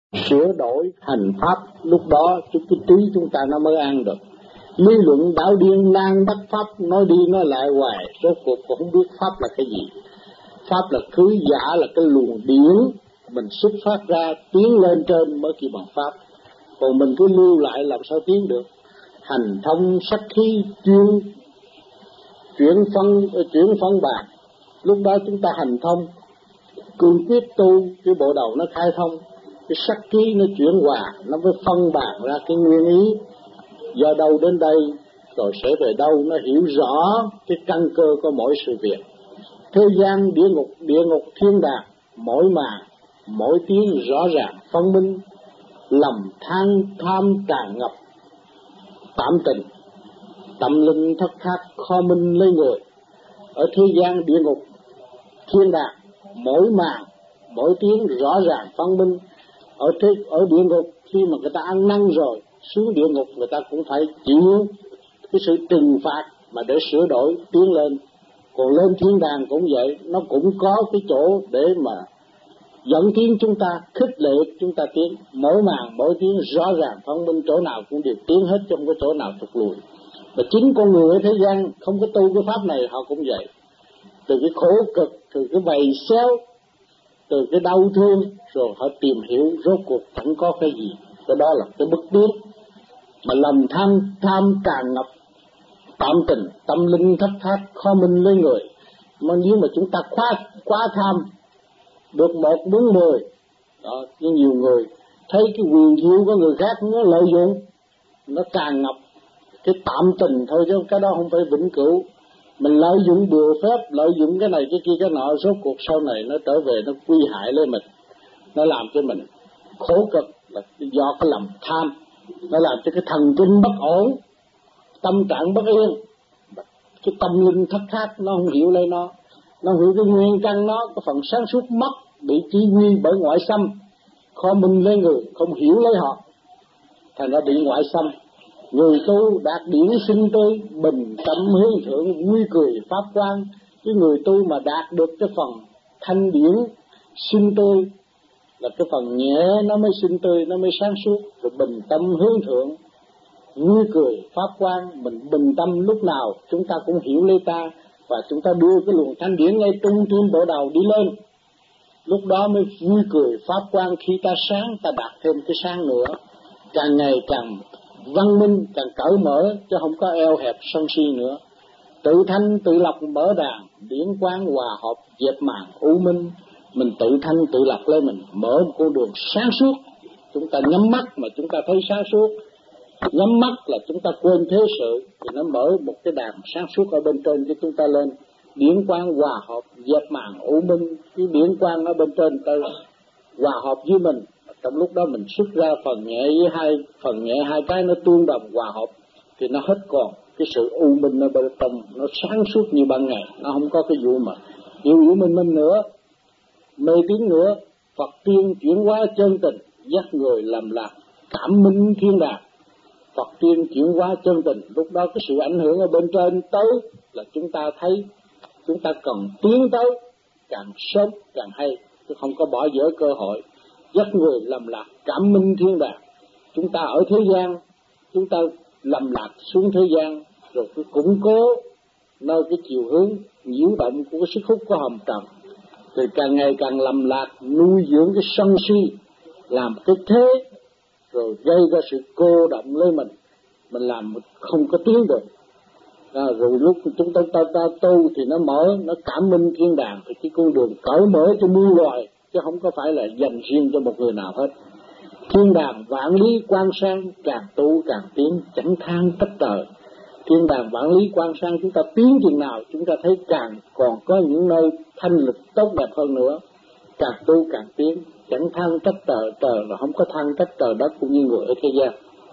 sửa đổi hành pháp, lúc đó cái trí chúng ta nó mới an được. Lý luận đạo điên nan bắt pháp, nói đi nói lại hoài, rốt cuộc cũng không biết pháp là cái gì. Pháp là thứ giả, là cái luồng điển mình xuất phát ra tiến lên trên mới kêu bằng pháp. Còn mình cứ lưu lại làm sao tiến được. Hành thông sắc khí chuyển phân bản, lúc đó chúng ta hành thông cương quyết tu, cái bộ đầu nó khai thông, cái sắc khí nó chuyển hòa, nó mới phân bản ra cái nguyên ý. Do đâu đến đây rồi sẽ về đâu, nó hiểu rõ cái căn cơ của mỗi sự việc. Thế gian địa ngục thiên đàng, mỗi màn mỗi tiếng rõ ràng phân minh, lầm than tham tràn ngập tạm tình, tâm linh thất thát kho minh lấy người. Ở thế gian địa ngục thiên đàng, mỗi màn mỗi tiếng rõ ràng phân minh. Ở địa ngục khi mà người ta ăn năn rồi, xuống địa ngục người ta cũng phải chịu cái sự trừng phạt mà để sửa đổi tiến lên. Còn lên thiên đàng cũng vậy, nó cũng có cái chỗ để mà dẫn tiến chúng ta, khích lệ chúng ta tiến. Mỗi màn mỗi tiếng rõ ràng phân minh, chỗ nào cũng đều tiến hết, trong cái chỗ nào thụt lùi. Và chính con người ở thế gian không có tu cái pháp này họ cũng vậy. Từ cái khổ cực, từ cái vầy xéo, từ cái đau thương, rồi họ tìm hiểu rốt cuộc chẳng có cái gì. Cái đó là cái bức biết. Mà lòng tham tràn ngập tạm tình, tâm linh thất thát khó minh lấy người. Mà nếu mà chúng ta quá tham, được 1 đúng 10 đó, nhưng nhiều người thấy cái quyền diệu của người khác nó lợi dụng, nó tràn ngập cái tạm tình thôi, chứ cái đó không phải vĩnh cửu. Mình lợi dụng bừa phép, lợi dụng cái này cái kia cái nọ, rốt cuộc sau này nó trở về nó quy hại lên mình, nó làm cho mình khổ cực, là do cái lòng tham. Nó làm cho cái thần kinh bất ổn, tâm trạng bất yên, cái tâm linh thất thát nó không hiểu lấy nó không hiểu cái nguyên căn nó, cái phần sáng suốt mất, bị chỉ huy bởi ngoại xâm, khó minh lấy người, không hiểu lấy họ, thành ra bị ngoại xâm. Người tu đạt điển sinh tươi, bình tâm hướng thượng, vui cười pháp quang. Cái người tu mà đạt được cái phần thanh điển sinh tươi là cái phần nhẹ, nó mới sinh tươi, nó mới sáng suốt. Rồi bình tâm hướng thượng, vui cười pháp quang. Mình bình tâm lúc nào chúng ta cũng hiểu lấy ta, và chúng ta đưa cái luồng thanh điển ngay trung tim bộ đầu đi lên. Lúc đó mới vui cười pháp quang. Khi ta sáng, ta đạt thêm cái sáng nữa, càng ngày càng văn minh, càng cởi mở, chứ không có eo hẹp sân si nữa. Tự thanh tự lập mở đàn, điển quang hòa hợp dẹp màn u minh. Mình tự thanh tự lập lên, mình mở một con đường sáng suốt. Chúng ta nhắm mắt mà chúng ta thấy sáng suốt, nhắm mắt là chúng ta quên thế sự, thì nó mở một cái đàn sáng suốt ở bên trên cho chúng ta lên. Điển quang hòa hợp dẹp màn u minh. Cái điển quang ở bên trên ta hòa hợp với mình, trong lúc đó mình xuất ra phần nhẹ với hai cái nó tương đồng hòa hợp, thì nó hết còn cái sự u minh ở bên trong, nó sáng suốt như ban ngày. Nó không có cái vụ mà yêu minh nữa, mê tín nữa. Phật tiên chuyển hóa chân tình, dắt người làm lạc cảm minh thiên đàng. Phật tiên chuyển hóa chân tình, lúc đó cái sự ảnh hưởng ở bên trên tới là chúng ta thấy chúng ta cần tiến tới càng sớm càng hay, chứ không có bỏ dở cơ hội. Dắt người làm lạc cảm minh thiên đàng. Chúng ta ở thế gian, chúng ta lầm lạc xuống thế gian, rồi cứ củng cố nơi cái chiều hướng nhiễu động của cái sức hút của hồng trần, thì càng ngày càng lầm lạc, nuôi dưỡng cái sân si, làm cái thế, rồi gây ra sự cô động lên mình làm không có tiến được. Rồi lúc chúng ta tu thì nó mở, nó cảm minh thiên đàng, thì cái con đường cởi mở cho muôn loài, chứ không có phải là dành riêng cho một người nào hết. Thiên đàng vạn lý quang sang, càng tu càng tiến, chẳng than trách trời. Thiên đàng vạn lý quang sang, chúng ta tiến chừng nào chúng ta thấy càng còn có những nơi thanh lịch tốt đẹp hơn nữa. Càng tu càng tiến, chẳng than trách trời, trời là không có than trách trời đất cũng như người ở thế gian.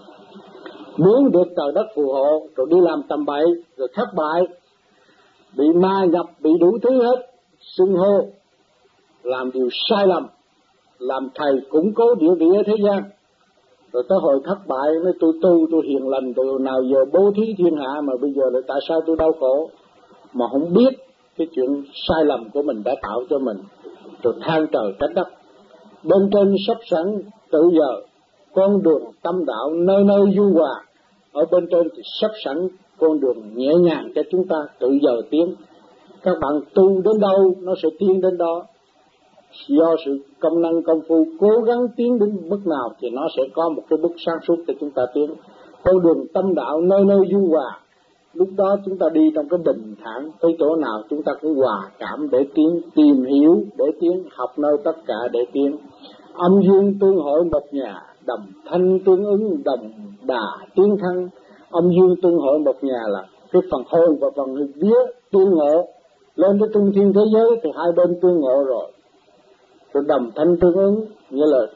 Muốn được trời đất phù hộ, rồi đi làm tầm bậy, rồi thất bại, bị ma nhập, bị đủ thứ hết, xưng hô, làm điều sai lầm, làm thầy củng cố địa vị ở thế gian. Rồi tới hồi thất bại, nói tôi tu, tôi hiền lành, từ nào giờ bố thí thiên hạ, mà bây giờ là tại sao tôi đau khổ, mà không biết cái chuyện sai lầm của mình đã tạo cho mình, rồi than trời trách đất. Bên trên sắp sẵn tự giờ con đường tâm đạo nơi nơi du hòa, ở bên trên thì sắp sẵn con đường nhẹ nhàng cho chúng ta tự giờ tiến. Các bạn tu đến đâu nó sẽ tiến đến đó, do sự công năng công phu cố gắng tiến đến mức nào thì nó sẽ có một cái bước sáng suốt để chúng ta tiến. Con đường tâm đạo nơi nơi du hòa, lúc đó chúng ta đi trong cái bình thản, tới chỗ nào chúng ta cũng hòa cảm để tiến, tìm hiểu để tiến, học nơi tất cả để tiến. Âm dương tương hội một nhà, đồng thanh tương ứng, đồng đà tiến thân. Âm dương tương hội một nhà là cái phần hồn và phần vía tương ngộ, lên tới trung thiên thế giới thì hai bên tương ngộ rồi. Rồi đồng thanh tương ứng nghĩa là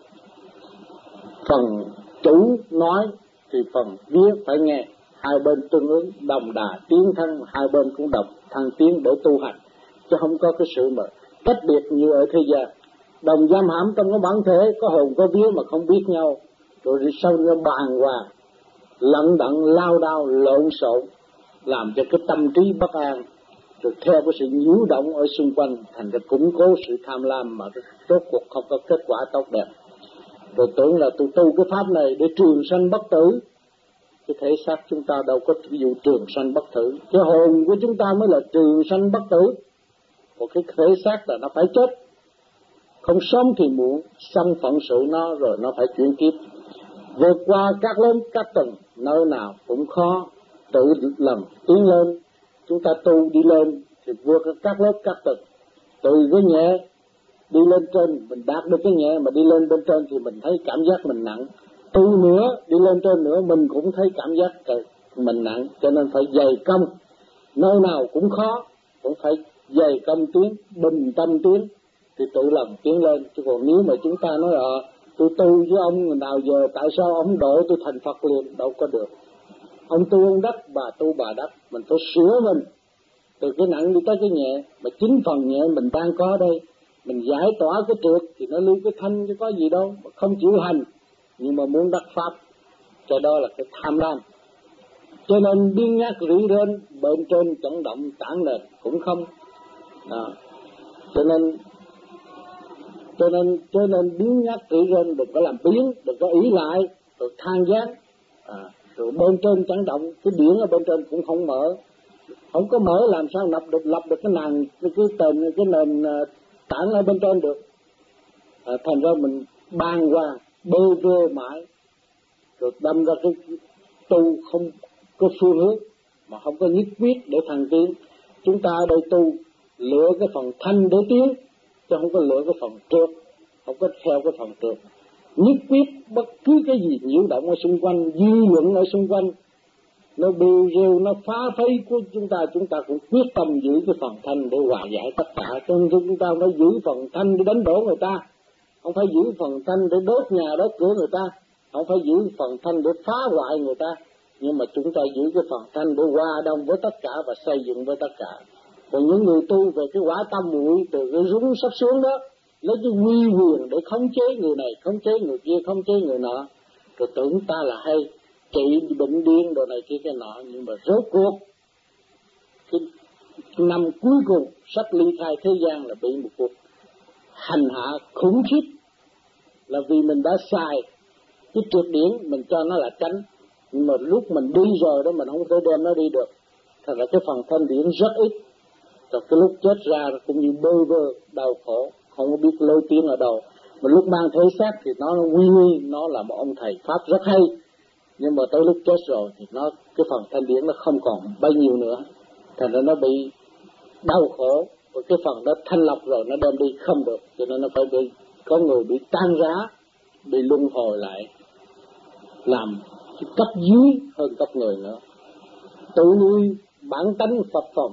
phần chủ nói thì phần vía phải nghe, hai bên tương ứng, đồng đà tiến thân, hai bên cũng đồng thăng tiến để tu hành, chứ không có cái sự mà tách biệt như ở thế gian. Đồng giam hãm trong cái bản thể, có hồn có vía mà không biết nhau, rồi sau nó bàn hoàng, lận đận, lao đao, lộn xộn, làm cho cái tâm trí bất an, rồi theo cái sự nhiễu động ở xung quanh, thành ra củng cố sự tham lam mà rốt cuộc không có kết quả tốt đẹp. Rồi tưởng là tôi tu cái pháp này để trường sanh bất tử, cái thể xác chúng ta đâu có ví dụ trường sanh bất tử, cái hồn của chúng ta mới là trường sanh bất tử, còn cái thể xác là nó phải chết, không sớm thì muộn, xong phận sự nó rồi nó phải chuyển kiếp, vượt qua các lớn các tầng, nơi nào cũng khó, tự lần tiến lên. Chúng ta tu đi lên thì vượt các lớp các tầng, từ cái nhẹ đi lên trên mình đạt được cái nhẹ, mà đi lên bên trên thì mình thấy cảm giác mình nặng. Tu nữa đi lên trên nữa mình cũng thấy cảm giác mình nặng, cho nên phải dày công, nơi nào cũng khó cũng phải dày công tiến, bình tâm tiến thì tự lần tiến lên. Chứ còn nếu mà chúng ta nói tôi tu với ông nào giờ tại sao ông độ tôi thành Phật liền, đâu có được. Ông tu ông đắc, bà tu bà đắc, mình phải sửa mình từ cái nặng đi tới cái nhẹ, mà chính phần nhẹ mình đang có đây, mình giải tỏa cái trượt thì nó lưu cái thanh chứ có gì đâu, mà không chịu hành nhưng mà muốn đắc pháp, cho đó là cái tham lam. Cho nên biên nhát rỉ rên, bên trên chấn động tản nền cũng không. Cho nên biến nhát rỉ rên, đừng có làm biến, đừng có ý lại, rồi than gián, rồi bên trên chấn động, cái điển ở bên trên cũng không mở, không có mở làm sao lập được cái nền, cái nền tảng ở bên trên được. Thành ra mình ban qua bơ vơ mãi, rồi đâm ra cái tu không có phương hướng, mà không có nhất quyết để thăng tiến. Chúng ta ở đây tu lựa cái phần thanh để tiến, chứ không có lựa cái phần trượt, không có theo cái phần trượt. Nhất quyết bất cứ cái gì nhiễu động ở xung quanh, dư luận ở xung quanh, nó bêu rêu, nó phá phấy của chúng ta cũng quyết tâm giữ cái phần thanh để hòa giải tất cả. Cho nên chúng ta phải giữ phần thanh để đánh đổ người ta, không phải giữ phần thanh để đốt nhà đốt cửa người ta, không phải giữ phần thanh để phá hoại người ta, nhưng mà chúng ta giữ cái phần thanh để hòa đồng với tất cả và xây dựng với tất cả. Còn những người tu về cái quả tâm muội từ cái rúng sắp xuống đó, lấy cái uy quyền để khống chế người này, khống chế người kia, khống chế người nọ, rồi tưởng ta là hay trị bệnh điên đồ này kia cái nọ, nhưng mà rốt cuộc cái năm cuối cùng sắp ly khai thế gian là bị một cuộc hành hạ khủng khiếp, là vì mình đã xài cái trượt điển, mình cho nó là tránh, nhưng mà lúc mình đi rồi đó mình không thể đem nó đi được, thật là cái phần thanh điển rất ít, rồi cái lúc chết ra cũng như bơ vơ đau khổ, không có biết lối tiến ở đâu. Mà lúc mang thể xác thì nó uy nghi, nó là một ông thầy pháp rất hay, nhưng mà tới lúc chết rồi thì nó cái phần thanh điển nó không còn bao nhiêu nữa, thành ra nó bị đau khổ, và cái phần đó thanh lọc rồi nó đem đi không được, cho nên nó phải bị có người bị tan rã, bị luân hồi lại, làm cấp dưới hơn cấp người nữa. Tự nuôi bản tánh Phật phòng,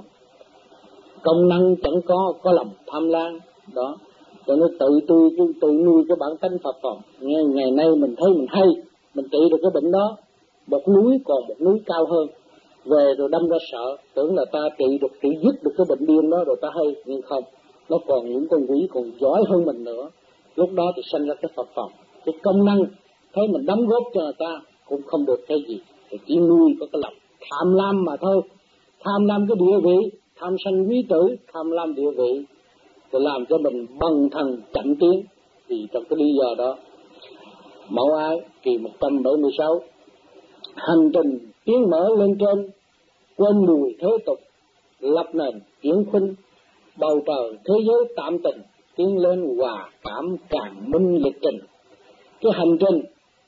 công năng chẳng có lòng tham lam đó, cho nên tự nuôi cái bản tánh Phật phòng. Ngày nay mình thấy mình hay, mình trị được cái bệnh đó, một núi còn một núi cao hơn, về rồi đâm ra sợ, tưởng là ta trị dứt được cái bệnh điên đó rồi ta hay, nhưng không, nó còn những con quỷ còn giỏi hơn mình nữa. Lúc đó thì sanh ra cái Phật phòng, cái công năng thấy mình đóng góp cho người ta cũng không được cái gì, thì chỉ nuôi có cái lòng tham lam mà thôi, tham lam cái địa vị, tham sanh quý tử, tham lam địa vị, rồi làm cho mình bần thần chậm tiến. Thì trong cái lý do đó Mẫu Ai kỳ 176. Hành trình tiến mở lên trên, quên lùi thế tục, lập nền chuyển khuynh, bầu trời thế giới tạm tình, tiến lên hòa cảm càng minh lịch trình. Cái hành trình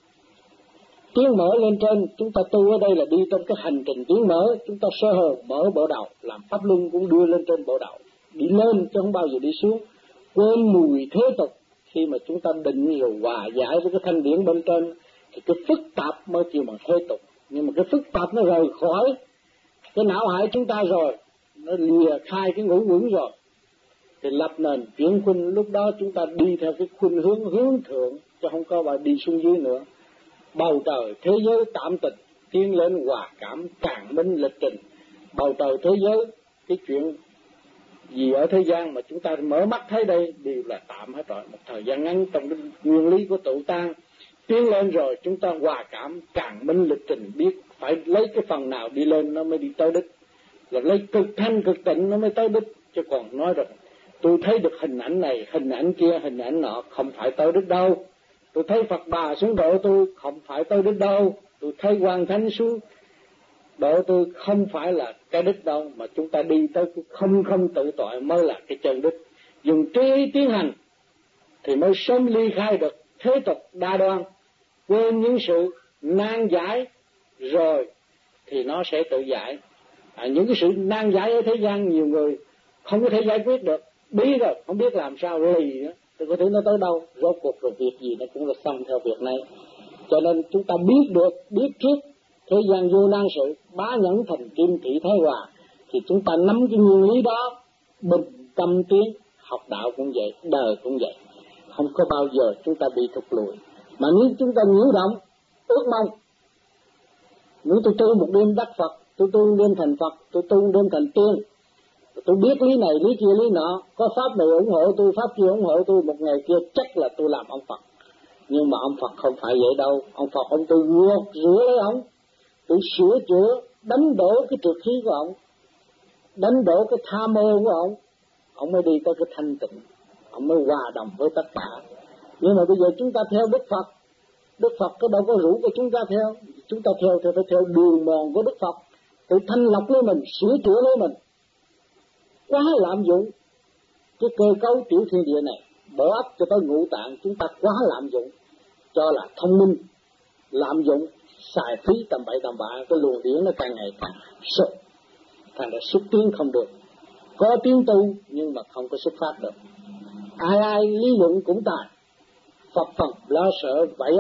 tiến mở lên trên, chúng ta tu ở đây là đi trong cái hành trình tiến mở. Chúng ta sơ hồn mở bộ đầu, làm pháp luân cũng đưa lên trên bộ đầu, đi lên chứ không bao giờ đi xuống. Quên mùi thế tục, khi mà chúng ta định rồi hòa giải với cái thanh điển bên trên thì cái phức tạp mới chịu bằng thế tục. Nhưng mà cái phức tạp nó rời khỏi cái não hải chúng ta rồi, nó lìa khai cái ngũ quẩn rồi, thì lập nền chuyển khuynh. Lúc đó chúng ta đi theo cái khuynh hướng thượng, chứ không có bà đi xuống dưới nữa. Bầu trời thế giới tạm tình, tiến lên hòa cảm càng minh lịch trình. Bầu trời thế giới, cái chuyện gì ở thế gian mà chúng ta mở mắt thấy đây đều là tạm hết rồi, một thời gian ngắn trong cái nguyên lý của tự tan. Tiến lên rồi chúng ta hòa cảm càng minh lịch trình, biết phải lấy cái phần nào đi lên nó mới đi tới đích, là lấy cực thanh cực tịnh nó mới tới đích. Chứ còn nói rằng tôi thấy được hình ảnh này, hình ảnh kia, hình ảnh nọ, không phải tới đích đâu. Tôi thấy Phật Bà xuống độ tôi, không phải tới đích đâu. Tôi thấy Quan Thánh xuống độ tôi, không phải là cái đích đâu. Mà chúng ta đi tới cái không tự tại mới là cái chân đích. Dùng trí tiến hành thì mới sớm ly khai được thế tục đa đoan, quên những sự nan giải rồi thì nó sẽ tự giải. Những cái sự nan giải ở thế gian nhiều người không có thể giải quyết được, bí rồi không biết làm sao lì nữa, thì có thể nó tới đâu, rốt cuộc rồi việc gì nó cũng là xong theo việc này. Cho nên chúng ta biết trước thế gian vô nan sự, bá nhẫn thành kim thị thái hòa, thì chúng ta nắm cái nguyên lý đó, bình tâm tiến. Học đạo cũng vậy, đời cũng vậy, không có bao giờ chúng ta bị thụt lùi. Mà nếu chúng ta nhiễu động ước mong, nếu tôi tu một đêm đắc Phật, tôi tu đêm thành Phật, tôi tu đêm thành tiên, tôi biết lý này lý kia lý nọ, có pháp này ủng hộ tôi, pháp kia ủng hộ tôi, một ngày kia chắc là tôi làm ông Phật. Nhưng mà ông Phật không phải vậy đâu. Ông Phật ông tôi rửa lấy ông, tôi sửa chữa, đánh đổ cái trượt khí của ông, đánh đổ cái tham mê của ông mới đi tới cái thanh tịnh, ông mới hòa đồng với tất cả. Nhưng mà bây giờ chúng ta theo Đức Phật có đâu có rủ của chúng ta theo. Chúng ta theo thì phải theo đường mòn của Đức Phật, tự thanh lọc lấy mình, sửa chữa lấy mình. Quá lạm dụng cái cơ cấu tiểu thiên địa này, bỏ ấp cho tới ngũ tạng, chúng ta quá lạm dụng, cho là thông minh, lạm dụng, xài phí tầm bậy tầm bạ, cái luồng điển nó càng ngày càng sụp, thành ra xúc tiến không được. Có tiến tu nhưng mà không có xuất phát được. Ai lý luận cũng tài, Phật phẩm lo sợ, vậy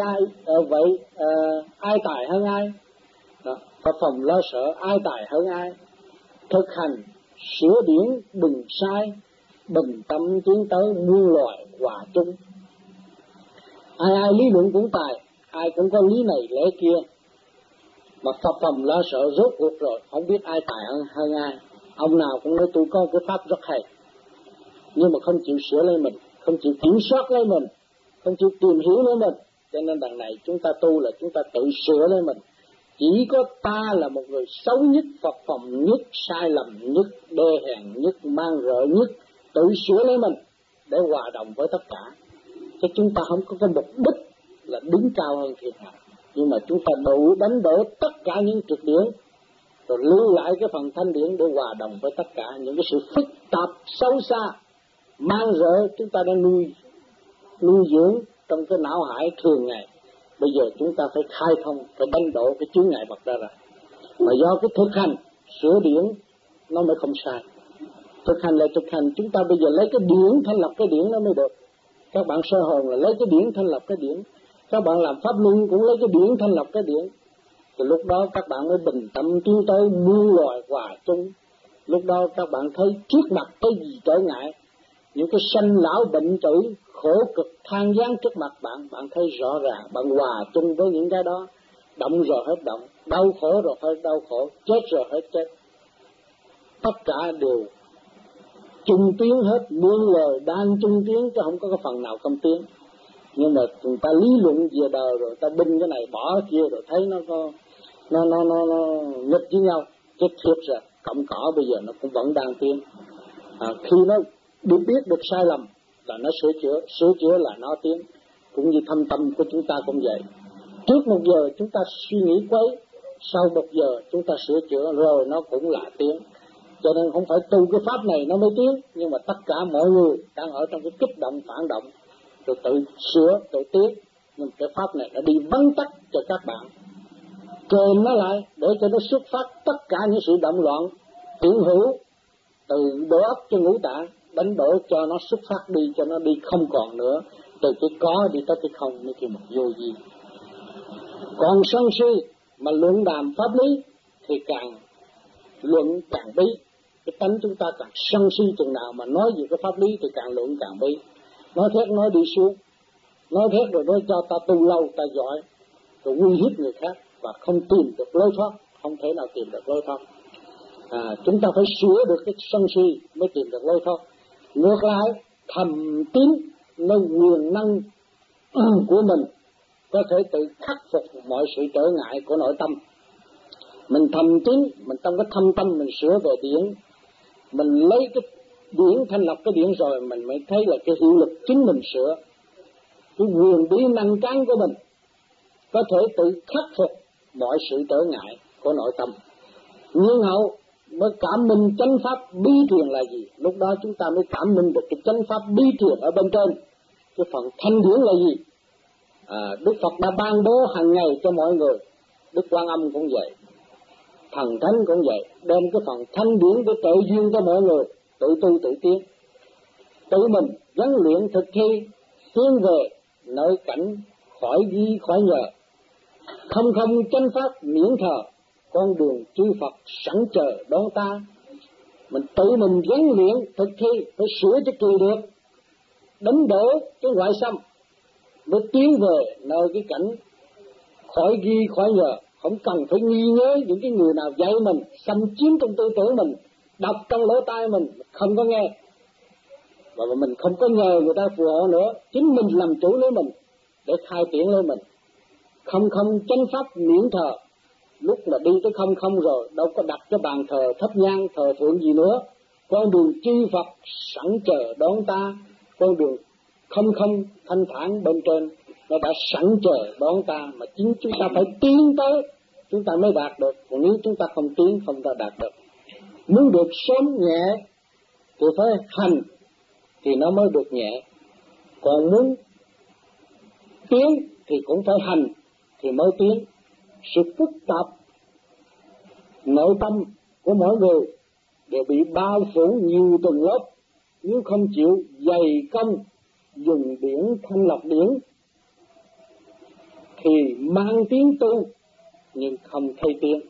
ai tài hơn ai? Đó, Phật phẩm lo sợ, ai tài hơn ai? Thực hành sửa điển đừng sai, bình tâm tiến tới muôn loài hòa chung. Ai lý luận cũng tài, ai cũng có lý này lẽ kia, mà Phật phẩm lo sợ rốt cuộc rồi không biết ai tài hơn ai. Ông nào cũng nói tôi có cái pháp rất hay, nhưng mà không chịu sửa lấy mình, không chịu kiểm soát lấy mình, không chịu tìm hiểu lấy mình. Cho nên đằng này chúng ta tu là chúng ta tự sửa lấy mình. Chỉ có ta là một người xấu nhất, Phật phẩm nhất, sai lầm nhất, đê hèn nhất, mang rợ nhất, tự sửa lấy mình để hòa đồng với tất cả. Chứ chúng ta không có cái mục đích là đứng cao hơn thiên hạ, nhưng mà chúng ta đánh đổ tất cả những trượt điển, rồi lưu lại cái phần thanh điển để hòa đồng với tất cả những cái sự phức tạp xấu xa mang rợ chúng ta đã nuôi dưỡng trong cái não hải thường ngày. Bây giờ chúng ta phải khai thông, phải đánh đổ cái chướng ngại vật ra. Mà do cái thực hành sửa điển nó mới không sai. Thực hành là thực hành, chúng ta bây giờ lấy cái điển thanh lập cái điển nó mới được. Các bạn sơ hồn là lấy cái điển thanh lập cái điển, các bạn làm pháp luân cũng lấy cái điển thanh lập cái điển. Thì lúc đó các bạn mới bình tâm tiến tới muôn loài hòa chung. Lúc đó các bạn thấy trước mặt cái gì trở ngại, những cái sanh lão bệnh tử, khổ cực than gián trước mặt bạn, bạn thấy rõ ràng, bạn hòa chung với những cái đó. Động rồi hết động, đau khổ rồi hết đau khổ, chết rồi hết chết. Tất cả đều chung tiến hết, muôn lời đang chung tiến, chứ không có cái phần nào không tiến. Nhưng mà người ta lý luận về đời rồi ta binh cái này bỏ kia rồi thấy nó nghịch với nhau, chết thiệt rồi. Cộng cỏ bây giờ nó cũng vẫn đang tiến. Khi nó biết được sai lầm là nó sửa chữa là nó tiến. cũng như thâm tâm của chúng ta cũng vậy. Trước 1 giờ chúng ta suy nghĩ quấy, sau 1 giờ chúng ta sửa chữa rồi nó cũng là tiến. Cho nên không phải tu cái pháp này nó mới tiến, nhưng mà tất cả mọi người đang ở trong cái kích động phản động, rồi tự sửa, tự tiến. Nhưng cái pháp này nó đi vắn tắt cho các bạn, kèm nó lại để cho nó xuất phát tất cả những sự động loạn hiện hữu từ đầu óc cho ngũ tạng, đánh đổ cho nó xuất phát đi, cho nó đi không còn nữa, từ cái có đi tới cái không, mới kêu một vô vi. Còn sân si mà luận đàm pháp lý thì càng luận càng bí. Cái tánh chúng ta càng sân si chừng nào mà nói về cái pháp lý thì càng luận càng bí. Nói thét nói đi xuống, nói thét rồi nói cho ta tu lâu ta giỏi, rồi uy hiếp người khác và không tìm được lối thoát, không thể nào tìm được lối thoát. Chúng ta phải sửa được cái sân si mới tìm được lối thoát. Ngược lại, thầm tín nơi quyền năng của mình có thể tự khắc phục mọi sự trở ngại của nội tâm. Mình thầm tín, mình trong cái thâm tâm mình sửa về điển, mình lấy cái điển thanh lọc cái điển rồi mình mới thấy là cái hiệu lực chính mình sửa. Cái quyền bí năng cán của mình có thể tự khắc phục mọi sự trở ngại của nội tâm. Nhưng hậu mới cảm minh chánh pháp bí truyền là gì? Lúc đó chúng ta mới cảm minh được cái chánh pháp bí truyền ở bên trên. Cái phần thanh điển là gì? Đức Phật đã ban bố hàng ngày cho mọi người. Đức Quan Âm cũng vậy, Thần Thánh cũng vậy, đem cái phần thanh điển để tự duyên cho mọi người, tự tu tự tiến. Tự mình huấn luyện thực thi, tiến về nơi cảnh khỏi ghi khỏi nhờ. Không chánh pháp miễn thờ, con đường chư Phật sẵn chờ đón ta. Mình tự mình huấn luyện thực thi, phải sửa cho kỳ được, đánh đổ cái ngoại xâm, mới tiến về nơi cái cảnh khỏi ghi khỏi nhờ. Không cần phải nghi nhớ những cái người nào dạy mình, xâm chiếm trong tư tưởng mình, đọc trong lỗ tai mình, không có nghe. Và mình không có nhờ người ta phù hộ nữa, chính mình làm chủ lấy mình để khai triển lấy mình. Không chánh pháp miễn thờ. Lúc mà đi tới không rồi, đâu có đặt cái bàn thờ thắp nhang thờ phượng gì nữa. Con đường chư Phật sẵn chờ đón ta, con đường không thanh thản bên trên nó đã sẵn chờ đón ta, mà chính chúng ta phải tiến tới chúng ta mới đạt được. Còn nếu chúng ta không tiến không ta đạt được. Muốn được sớm nhẹ thì phải hành thì nó mới được nhẹ, còn muốn tiến thì cũng phải hành thì mới tiến. Sự phức tạp nội tâm của mỗi người đều bị bao phủ nhiều tầng lớp, nếu không chịu dày công dùng điển thanh lọc điển thì mang tiếng tu nhưng không thay tiến.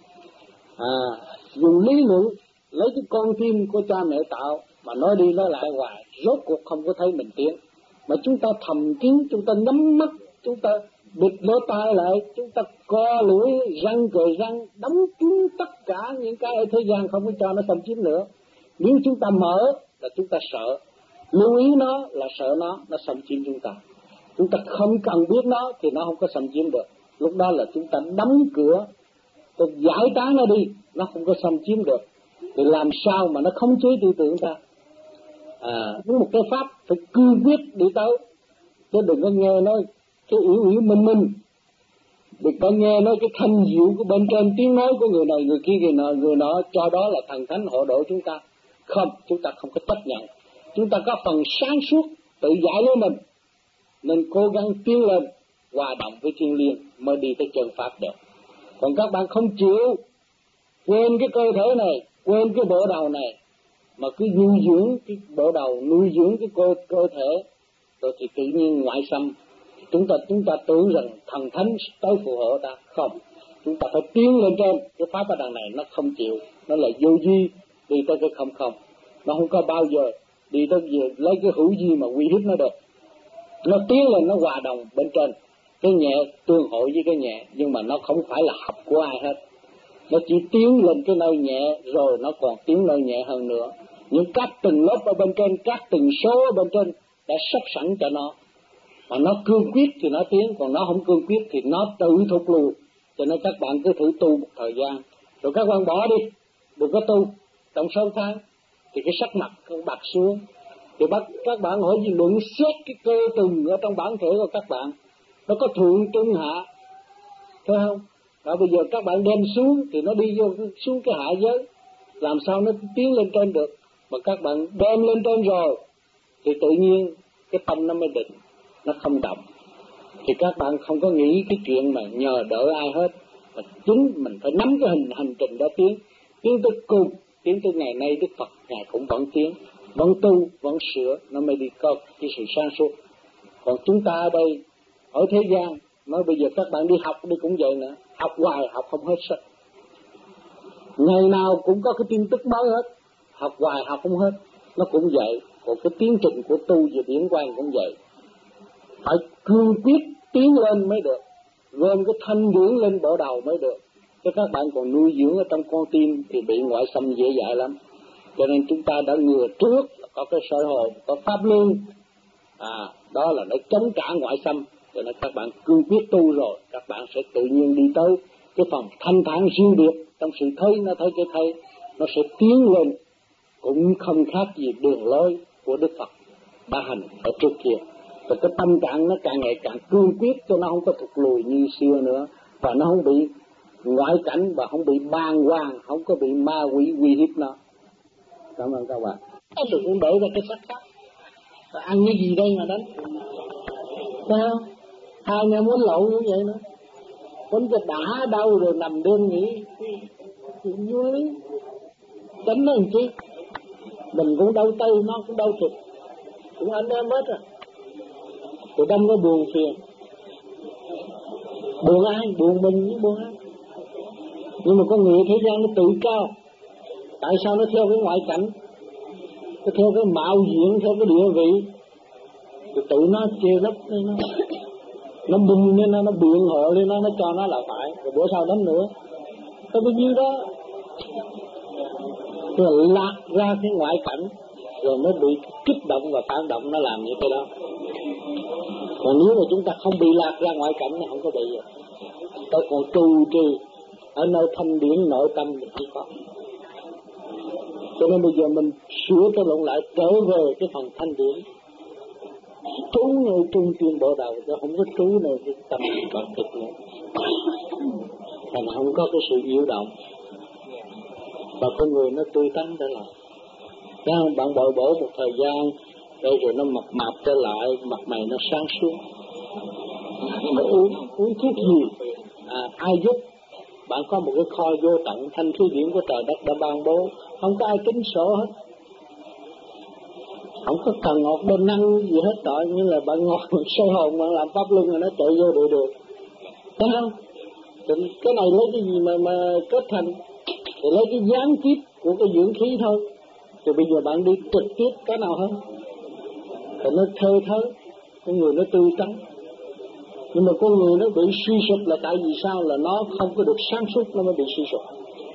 Dùng lý luận lấy cái con tim của cha mẹ tạo mà nói đi nói lại hoài, rốt cuộc không có thấy mình tiến. Mà chúng ta thầm kín, chúng ta nhắm mắt, chúng ta bịt lỗ tai lại, chúng ta co lưỡi răng cười răng, đóng kín tất cả những cái ở thế gian không có cho nó xâm chiếm nữa. Nếu chúng ta mở là chúng ta sợ, lưu ý nó là sợ nó xâm chiếm chúng ta. Chúng ta không cần biết nó thì nó không có xâm chiếm được. Lúc đó là chúng ta đóng cửa, tôi giải tán nó đi, nó không có xâm chiếm được. Thì làm sao mà nó khống chế tư tưởng ta? Với một cái pháp phải cương quyết đi tới, chứ đừng có nghe nói cái yếu minh, đừng có nghe nói cái thanh diệu của bên trên, tiếng nói của người này người kia người nọ cho đó là thần thánh hộ độ chúng ta. Không, chúng ta không có chấp nhận. Chúng ta có phần sáng suốt tự giải lấy mình, nên cố gắng tiến lên hòa đồng với thiên liêng mới đi tới chân pháp được. Còn các bạn không chịu, quên cái cơ thể này, quên cái bộ đầu này, mà cứ nuôi dưỡng cái bộ đầu, nuôi dưỡng cái cơ thể, rồi thì tự nhiên ngoại xâm. Chúng ta tưởng rằng thần thánh tới phù hộ ta. Không, chúng ta phải tiến lên trên. Cái pháp ở đằng này nó không chịu, nó là vô duy, đi tới cái không. Nó không có bao giờ đi tới giờ lấy cái hữu duy mà uy hiếp nó được. Nó tiến lên, nó hòa đồng bên trên, cái nhẹ tương hội với cái nhẹ, nhưng mà nó không phải là học của ai hết. Nó chỉ tiến lên cái nơi nhẹ, rồi nó còn tiến nơi nhẹ hơn nữa. Những các từng lớp ở bên trên, các từng số ở bên trên đã sắp sẵn cho nó. Mà nó cương quyết thì nó tiến, còn nó không cương quyết thì nó tự thụt lùi. Cho nên các bạn cứ thử tu một thời gian, rồi các bạn bỏ đi, đừng có tu. Trong 6 tháng thì cái sắc mặt không bạc xuống, Thì bắt các bạn hỏi gì luận xét cái cơ từng ở trong bản thể của các bạn, nó có thượng trung hạ, thấy không? Và bây giờ các bạn đem xuống thì nó đi vô xuống cái hạ giới, làm sao nó tiến lên trên được? Mà các bạn đem lên trên rồi thì tự nhiên cái tâm nó mới định, nó không động. Thì các bạn không có nghĩ cái chuyện mà nhờ đỡ ai hết, mà chính mình phải nắm cái hành trình đó tiến tới cùng, tiến tới ngày nay Đức Phật Ngài cũng vẫn tiến, vẫn tu, vẫn sửa, nó mới đi có cái sự sáng suốt. Còn chúng ta ở đây, ở thế gian, nói bây giờ các bạn đi học đi cũng vậy nữa, học hoài học không hết sức. Ngày nào cũng có cái tin tức mới hết, học hoài học không hết, nó cũng vậy. Còn cái tiến trình của tu về điển quang cũng vậy, phải cương quyết tiến lên mới được, gom cái thanh điển lên bộ đầu mới được. Chứ các bạn còn nuôi dưỡng ở trong con tim thì bị ngoại xâm dễ dãi lắm. Cho nên chúng ta đã ngừa trước, có cái sở hồn, có pháp luân, đó là nó chống trả ngoại xâm. Cho nên các bạn cương quyết tu rồi, các bạn sẽ tự nhiên đi tới cái phần thanh thản riêng biệt trong sự thấy cái thấy, nó sẽ tiến lên, cũng không khác gì đường lối của Đức Phật ba hành ở trước kia. Và cái tâm trạng nó càng ngày càng cương quyết, cho nó không có thụt lùi như xưa nữa, và nó không bị ngoại cảnh, và không bị bàng hoàng, không có bị ma quỷ uy hiếp nó. Cảm ơn các bạn. Tôi cũng đổi ra cái sắc khác, ăn cái gì đây mà đánh, thấy không? Hai anh em muốn lậu cũng vậy nữa, muốn cho đã đau rồi nằm đêm nghỉ vô lý, đánh nó làm chi? Mình cũng đau tay, nó cũng đau thịt, cũng anh em hết rồi. Tụi đông có buồn phiền, buồn ai? Buồn mình chứ buồn ai? Nhưng mà con người thế gian nó tự cao. Tại sao nó theo cái ngoại cảnh, nó theo cái mạo diện, theo cái địa vị, thì tự nó chê lấp lên, nó bùng lên, nó biện hộ lên, nó cho nó là phải, rồi bữa sau đánh nữa, có bao nhiêu đó. Rồi lạc ra cái ngoại cảnh, rồi mới bị kích động và phản động, nó làm như cái đó. Còn nếu mà chúng ta không bị lạc ra ngoại cảnh, nó không có bị gì. Tôi còn trù trì ở nơi thanh điển nội tâm mình không có. Cho nên bây giờ mình sửa cái lộn lại, trở về cái phần thanh điển, trú nơi trung tâm bộ đầu, chứ không có trú nơi cái tâm và thịt nữa. Thành không có cái sự yếu động, và con người nó tươi tắn trở lại. Bạn bồi bổ một thời gian, đây rồi nó mập mạp trở lại, mặt mày nó sáng suốt. Mà uống thuốc gì? Ai giúp? Bạn có một cái kho vô tận thanh khí điển của trời đất đã ban bố, không có ai tính sổ hết, không có cần ngọt bên năng gì hết. Tội như là bạn ngọt soi hồn, bạn làm pháp luân rồi nó chạy vô được, thấy không? Cái này lấy cái gì mà kết thành? Thì lấy cái gián tiếp của cái dưỡng khí thôi. Thì bây giờ bạn đi trực tiếp cái nào hơn? Thì nó thơ thớ, con người nó tươi tắn. Nhưng mà con người nó bị suy sụp là tại vì sao? Là nó không có được sáng suốt, nó mới bị suy sụp.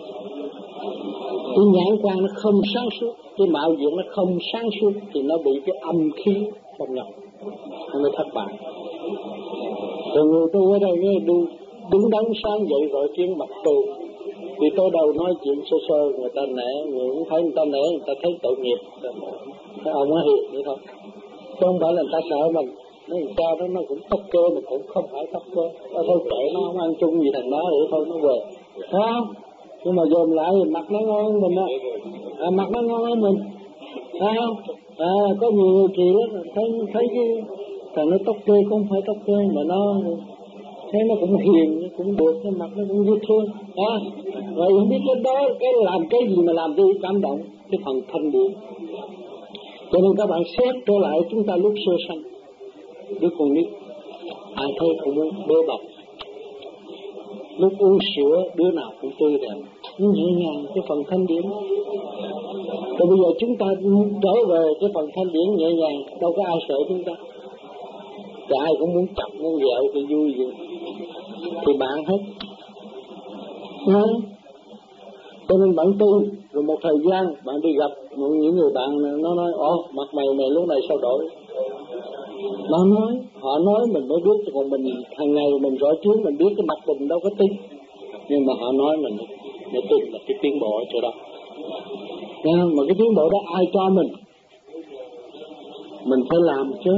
Cái nhãn quan nó không sáng suốt, cái mạo diện nó không sáng suốt, thì nó bị cái âm khí trong nhau, nó mới thất bại. Rồi người tôi ở đây đứng đắn sáng dậy gọi tiếng mặt tù, thì tôi đầu nói chuyện sơ sơ, người ta nể, người cũng thấy người ta nể, người ta thấy tội nghiệp, cái ông nó hiền vậy thôi. Chứ không phải là người ta sợ mình. Nó làm sao đó, nó cũng tóc cơ mà cũng không phải tóc cơ. Nó thôi kệ, nó không ăn chung gì thằng đó để thôi nó về, thấy không? Nhưng mà dồn lại thì mặt nó ngon hơn mình á, mặt nó ngon hơn mình, thấy không? Có nhiều người kỳ lắm, thấy cái thằng nó tóc cơ không phải tóc cơ mà nó thấy nó cũng hiền, cũng được, cái mặt nó cũng dễ thương. Rồi không biết cái đó cái làm cái gì mà làm cho cảm động, cái phần thanh điển. Cho nên các bạn xét trở lại chúng ta lúc sơ sanh, đứa con nít ai thấy cũng muốn bơ bọc, lúc uống sữa đứa nào cũng tươi đẹp, nhẹ nhàng cái phần thanh điển. Rồi bây giờ chúng ta trở về cái phần thanh điển nhẹ nhàng, đâu có ai sợ chúng ta, thì ai cũng muốn chọc muốn ghẹo thì vui gì thì bạn hết. Cho nên bạn tu rồi một thời gian bạn đi gặp những người bạn, nó nói mặt mày lúc này sao đổi. Họ nói mình mới biết, còn mình hàng ngày mình rõ trước mình biết cái mặt mình đâu có tin, nhưng mà họ nói mình mới tin là cái tiến bộ ở chỗ đó. Mà cái tiến bộ đó ai cho mình? mình phải làm chứ.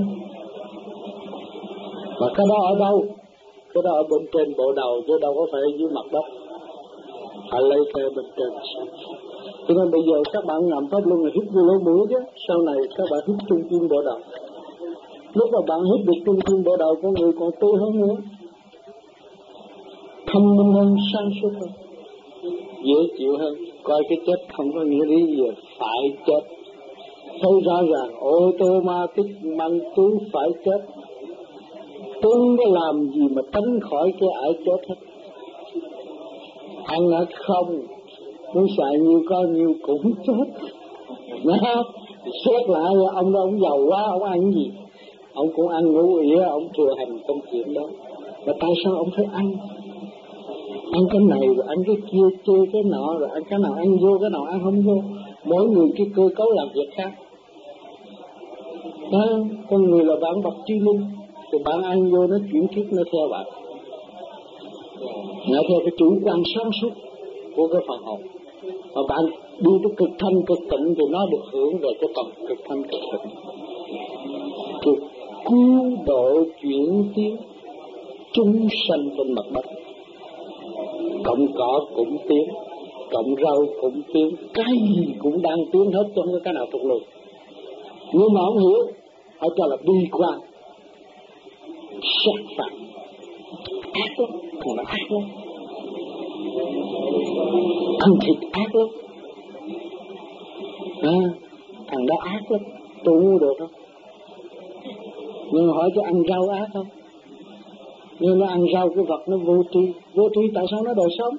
Mà cái đó ở đâu? Cái đó ở bên trên bộ đầu chứ đâu có phải dưới mặt đất. Phải lấy theo bên trên. Cho nên bây giờ các bạn làm pháp luân là hít vô lỗ mũi chứ. Sau này các bạn hít trung tim bộ đầu. Lúc mà bạn hít được trung tim bộ đầu, con người còn tươi hơn nữa, thông minh hơn, sáng suốt hơn, dễ chịu hơn. Coi cái chết không có nghĩa lý gì phải chết. Thấy rõ ràng automatic mang tướng phải chết. Tướng có làm gì mà tránh khỏi cái ải chết hết. Ăn ở không, muốn xài nhiêu có nhiêu cũng chết. Nó xét lại ông đó, ông giàu quá, ông ăn gì? Ông cũng ăn ngủ ỉa, ông thừa hành công chuyện đó. Mà tại sao ông phải ăn? Ăn cái này rồi ăn cái kia, chơi cái nọ, rồi ăn cái nào ăn vô, cái nào ăn không vô. Mỗi người cái cơ cấu làm việc khác. Đó, con người là bản vật chi linh, thì bạn ăn vô nó chuyển kiếp nó theo bạn. Nó theo cái chủ quan sáng suốt của cái phần hồn. Mà bạn đi tới cực thanh cực tịnh thì nó được hưởng về cái phần cực thanh cực tịnh. Cực cứu độ chuyển tiến chúng sanh trên mặt đất. Cộng cỏ cũng tiến, cộng rau cũng tiến, cái gì cũng đang tiến hết, trong cái nào thuộc lùi. Nhưng mà không hiểu, họ cho là bi quan, sát phạt, ác lắm, thằng nó ác lắm, ăn thịt ác lắm, thằng đó ác lắm, tôi mua được không? Nhưng mà hỏi cho ăn rau ác không? Nhưng nó ăn rau cái vật nó vô tri tại sao nó đòi sống?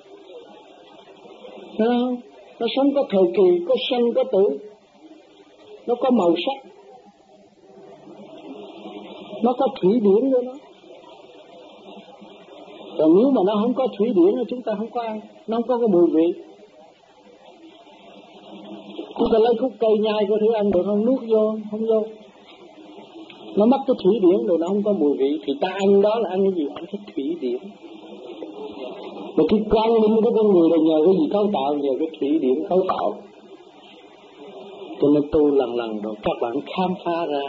Nó sống có thời kỳ, có sanh có tử, nó có màu sắc, nó có thủy điển của nó. Còn nếu mà nó không có thủy điển thì chúng ta không có ăn, nó không có cái mùi vị. Chúng ta lấy khúc cây nhai có thể ăn được không? Nuốt vô, không vô. Nó mất cái thủy điển rồi nó không có mùi vị. Thì ta ăn đó là ăn cái gì? Ăn cái thủy điển. Mà cái quang minh của con người là nhờ cái gì cấu tạo? Nhờ cái thủy điển cấu tạo. Cho nên tu lần rồi các bạn khám phá ra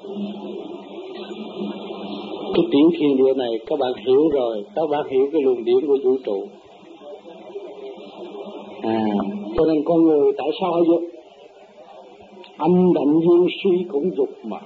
cái tiểu thiên địa này, các bạn hiểu rồi, các bạn hiểu cái luồng điển của vũ trụ. Cho nên con người tại sao họ dục? Âm đạnh dương suy cũng dục, mà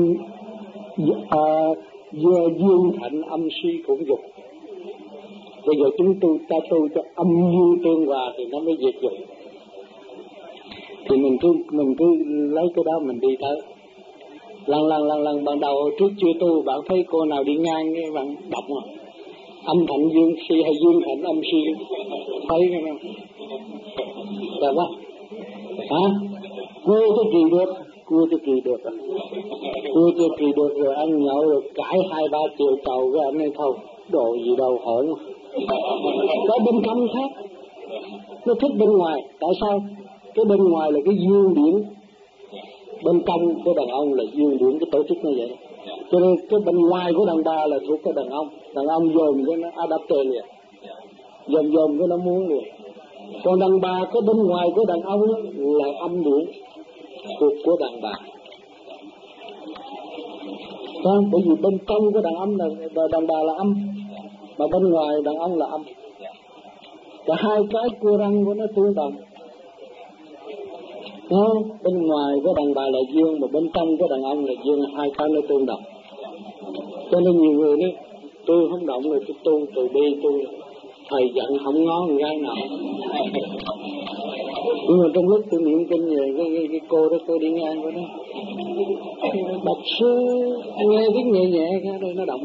dương thạnh âm suy cũng dục. Bây giờ ta tu cho âm dương tương hòa thì nó mới diệt dục. Thì mình cứ lấy cái đó mình đi tới. Lần ban đầu trước chưa tu, bạn thấy cô nào đi ngang cái bạn đọc mà âm thạnh dương suy hay dương thạnh âm suy, thấy cái nào là quá hả? Cua cho kỳ được rồi ăn nhậu rồi cãi 2-3 triệu trầu cái anh ấy thôi, đồ gì đâu hổn. Có bên trong khác, nó thích bên ngoài. Tại sao? Cái bên ngoài là cái dương điển, bên trong của đàn ông là dương điển, cái tổ chức như vậy. Cho nên cái bên ngoài của đàn bà là thuộc cái đàn ông dồn cái nó adapte liền, dồn cái nó muốn liền. Còn đàn bà cái bên ngoài của đàn ông là âm điển thuộc của đàn bà. Bởi vì bên trong của đàn ông là đàn bà là âm, mà bên ngoài đàn ông là âm. Cả hai cái cua răng của nó tương đồng. Bên ngoài của đàn bà là dương, mà bên trong của đàn ông là dương, hai cái nó tương đồng. Cho nên nhiều người nói tôi không động rồi tôi tu từ bi, tôi thầy giận không ngó con gái nào. Nhưng mà trong lúc tôi niệm kinh về cái cô đó, cô đi ngang của nó bạch sư nghe tiếng nhẹ nhẹ cái đây nó động.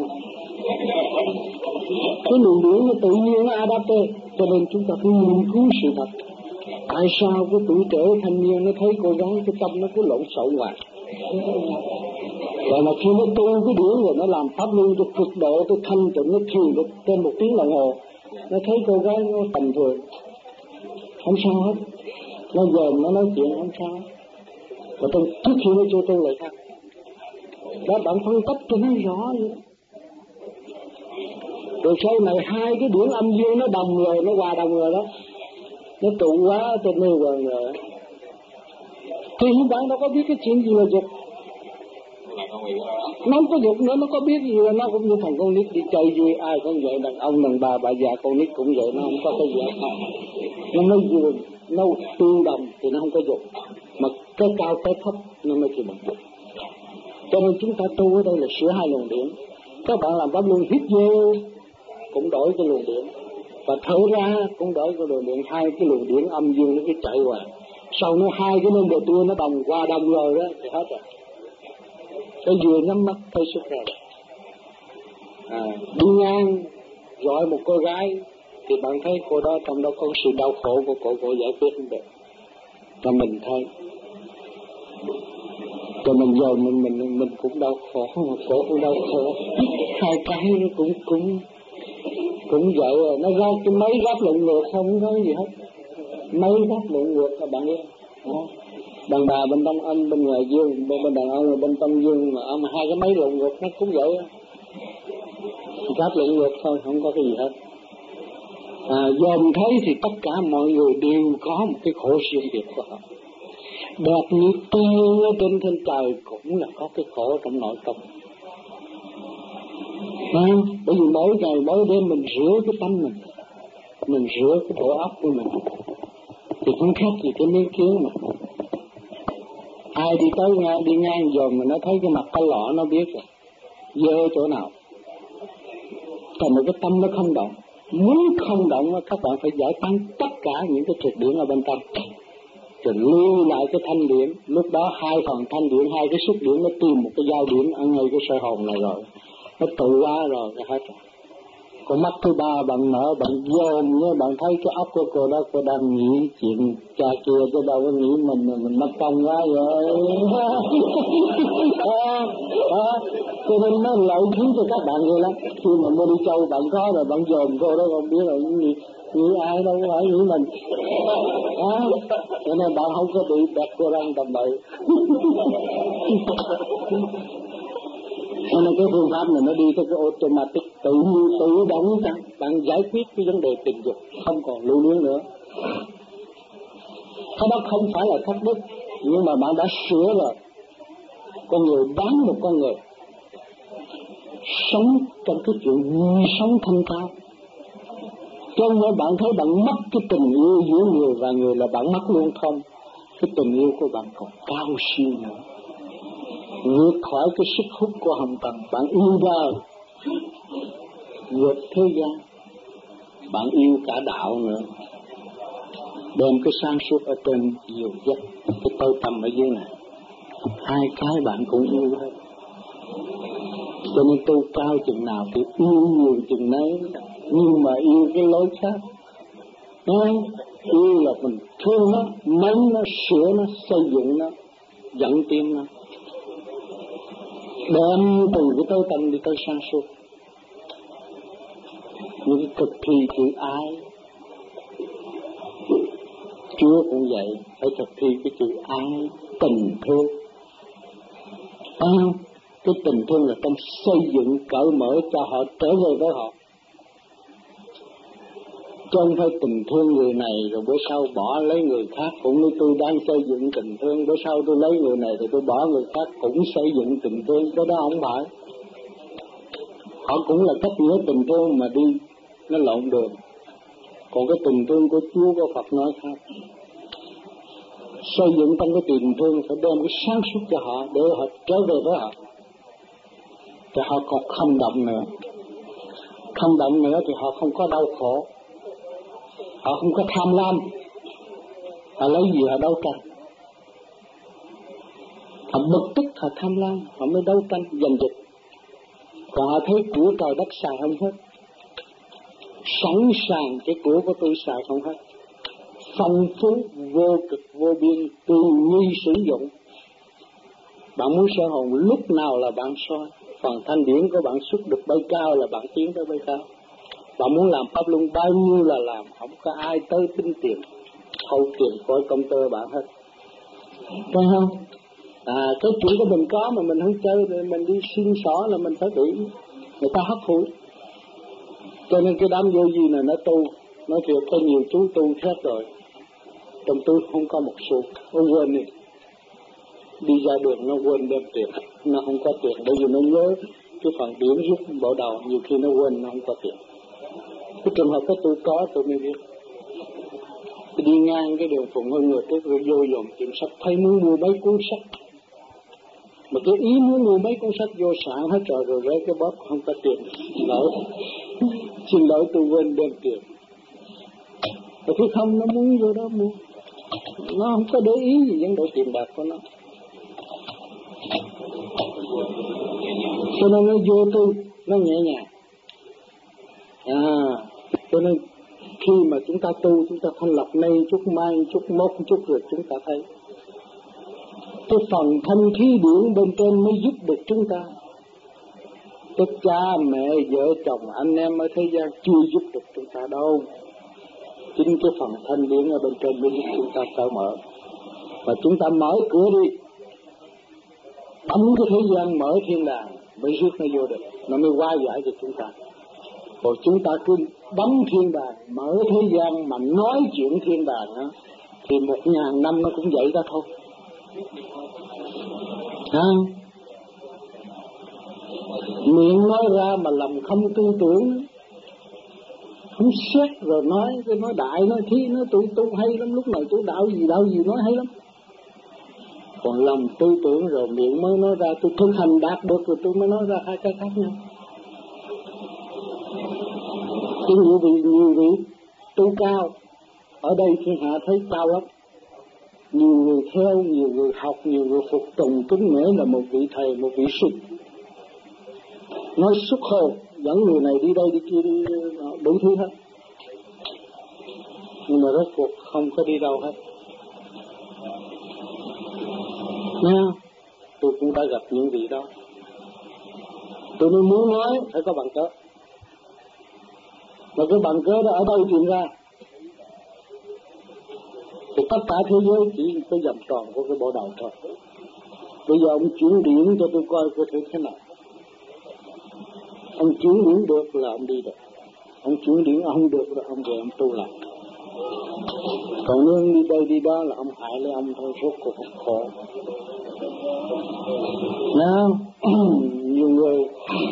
Cái luồng điển nó tự nhiên nó adapte. Cho nên chúng ta phải nghiên cứu sự thật. Tại sao cái tuổi trẻ thanh niên nó thấy cô gái cái tâm nó cứ lộn xộn hoài. Rồi mà khi nó tu cái điển rồi nó làm pháp luân cho cực độ, tôi thanh tịnh, nó thiền được trên 1 tiếng đồng hồ, nó thấy cô gái nó tầm thường, không sao hết. Nó dòm nó nói chuyện không sao. Và trước khi nó chưa tu lại khác. Đó bạn phân tích cho nó rõ vậy. Rồi sau này hai cái điển âm dương nó đồng rồi, nó hòa đồng rồi đó, nó tụ quá trên nơi quần rồi. Thì bạn đâu có biết cái chuyện gì là dục. Nó không có dục nữa, nó có biết gì là nó cũng như thằng con nít đi chơi vui, ai cũng vậy, đàn ông, đàn bà già, con nít cũng vậy, nó không có cái gì hết. Nó mới vui, nó tương đồng thì nó không có dục, mà cái cao cái thấp nó mới chịu bằng dục. Cho nên chúng ta tu ở đây là sửa hai luồng điển. Các bạn làm pháp luân hít vô cũng đổi cái luồng điển, và thở ra cũng đổi cái luồng điển, hai cái luồng điển âm dương nó cứ chạy hoài. Sau nó hai cái lưng bờ tua nó đồng qua đồng rồi đó thì hết rồi. Cái vừa nhắm mắt thấy xuất ra. Đi ngang gọi một cô gái thì bạn thấy cô đó trong đó có sự đau khổ của cô giải quyết không được, và mình thấy. Cho mình giờ mình cũng đau khổ, mà cổ cũng đau khổ, hai cái nó cũng vậy rồi. Nó ra cái mấy gáp lộn ngược không có gì hết, mấy gáp lộn ngược các bạn biết. Đàn bà bên đông âm, bên ngoài dương, bên đàn ông bên tâm dương, mà hai cái mấy lộn ngược nó cũng vậy. Gáp lộn ngược thôi, không có cái gì hết. Dòm thấy thì tất cả mọi người đều có một cái khổ riêng biệt của họ. Đẹp như tiên ở trên trời cũng là có cái khổ trong nội tâm. Bởi vì mỗi ngày mỗi đêm mình rửa cái tâm mình rửa cái bộ óc của mình, thì không khác gì cái miếng kiến mà. Ai đi tới đi ngang dòm mà nó thấy cái mặt cái lọ nó biết rồi, dơ chỗ nào. Còn một cái tâm nó không động. Muốn không động các bạn phải giải tán tất cả những cái trực điển ở bên trong, rồi lưu lại cái thanh điển. Lúc đó hai phần thanh điển, hai cái xúc điển nó tìm một cái giao điểm ở ngay cái sợi hồn này rồi, nó tự hóa rồi cái hết rồi. Còn mắt thứ ba bạn mở, bạn dòm nhé, bạn thấy cái óc của cô đó, cô đang nghĩ chuyện cha kia chứ đâu có nghĩ mình mất công quá vậy. Cho nên nó lợi khí cho các bạn vậy lắm. Khi mà mua đi châu bạn có rồi, bạn dòm cô đó không biết là nghĩ ai đâu phải nghĩ mình. Cho nên bạn không có bị bẹt cô răng tầm bậy. Cho nên cái phương pháp này nó đi theo cái automatic, tự động bạn giải quyết cái vấn đề tình dục, không còn lưu luyến nữa. Cái đó không phải là thất đức, nhưng mà bạn đã sửa rồi. Con người đáng một con người sống trong cái chuyện vui sống thanh cao. Cho nên bạn thấy bạn mất cái tình yêu giữa người và người là bạn mất luôn không. Cái tình yêu của bạn còn cao siêu nữa, vượt khỏi cái sức hút của hồng trần. Bạn yêu đời, vượt thế gian, bạn yêu cả đạo nữa, đem cái sáng suốt ở trên nhiều giấc, cái tối tâm ở dưới này, hai cái bạn cũng yêu hết. Cho nên tu cao chừng nào thì yêu nhiều chừng nấy, nhưng mà yêu cái lối khác. Yêu là mình thương nó, mến nó, sửa nó, xây dựng nó, dẫn tiến nó, đem từ cái tối tâm đi tới sáng suốt. Những cái thực thi chữ ái, Chúa cũng vậy, phải thực thi cái chữ ái, tình thương. Cái tình thương là trong xây dựng cởi mở cho họ trở về với họ, chứ không phải tình thương người này rồi bữa sau bỏ lấy người khác. Cũng như tôi đang xây dựng tình thương, bữa sau tôi lấy người này rồi tôi bỏ người khác cũng xây dựng tình thương. Cái đó không phải. Họ cũng là cách nghĩa tình thương mà đi nó lộn đường. Còn cái tình thương của Chúa, của Phật nói khác. Xây dựng trong cái tình thương phải đem cái sáng suốt cho họ để họ trở về với họ, thì họ còn không động nữa. Không động nữa thì họ không có đau khổ, họ không có tham lam. Họ lấy gì họ đấu tranh? Họ bực tức, họ tham lam, họ mới đấu tranh giành giật. Còn họ thấy của trời đất xài không hết, sẵn sàng cái của tôi xài không hết, phong phú vô cực vô biên, tùy nghi sử dụng. Bạn muốn soi hồn lúc nào là bạn soi. Phần thanh điển của bạn xuất được bay cao là bạn tiến tới bay cao. Bạn muốn làm pháp luân bao nhiêu là làm, không có ai tới tính tiền, hậu tiền coi công tơ bạn hết. Thấy không? Cái chuyện của mình có mà mình không chơi, rồi mình đi xin xỏ là mình phải bị người ta hấp thụ. Cho nên cái đám vô vi này nó tu, nói thiệt có nhiều chú tu khác rồi, trong tôi không có một xu, ông quên đi. đi ra đường nó quên đem tiền, nó không có tiền, bởi vì nó nhớ cái phần điểm rút bộ đầu, nhiều khi nó quên, nó không có tiền. Cái trường hợp đó tôi mới biết. Tôi đi ngang cái đường Phụng Hưng người tôi vô dòng tiệm sách, thấy muốn mua mấy cuốn sách, mà cái ý muốn mua mấy cuốn sách vô sạn hết trời, rồi lấy cái bóp không có tiền. Xin lỗi tôi quên đem tiền. Rồi khi không nó muốn vô đó mua, nó không có để ý gì vấn đề tiền bạc của nó, cho nên nó vô tư, nó nhẹ nhàng. Cho nên khi mà chúng ta tu, chúng ta thanh lọc nay chút mai chút mốt chút, rồi chúng ta thấy cái phần thanh khí điển bên trên mới giúp được chúng ta. Cái cha mẹ vợ chồng anh em ở thế gian chưa giúp được chúng ta đâu. Chính cái phần thanh điển ở bên trên mới giúp chúng ta cởi mở. Và chúng ta mở cửa đi, đóng cái thế gian, mở thiên đàng, mới rước nó vô được, nó mới qua giải cho chúng ta. Còn chúng ta cứ đóng thiên đàng, mở thế gian mà nói chuyện thiên đàng á, thì 1000 năm nó cũng vậy đó thôi. Miệng nói ra mà lòng không tư tưởng, không xét rồi nói, cái nói đại nói thí, nói tôi tu hay lắm, lúc này tôi đạo gì nói hay lắm. Còn lòng tư tưởng rồi miệng mới nói ra, tôi thực hành đạt được rồi tôi mới nói ra hai cái khác nhau. Cái nhiều vị tu cao ở đây thiên hạ thấy cao lắm, nhiều người theo, nhiều người học, nhiều người phục tùng kính nể là một vị thầy, một vị sư, nói xuất hồn, dẫn người này đi đây đi kia, đi đủ thứ hết, nhưng mà rốt cuộc không có đi đâu hết. Tôi cũng đã gặp những vị đó, tôi mới muốn nói phải có bằng cớ, mà cái bằng cớ đó ở đâu tìm ra? Thì tất cả thế giới chỉ có vòng tròn của cái bộ đầu thôi. Bây giờ ông chuyển điển cho tôi coi có thể thế nào. Ông chuyển điển được là ông đi được, ông chuyển điển không được là ông về ông tu lại. Còn nếu ông đi đây đi đó là ông hại lấy ông thôi, rốt cuộc khổ. Nhiều người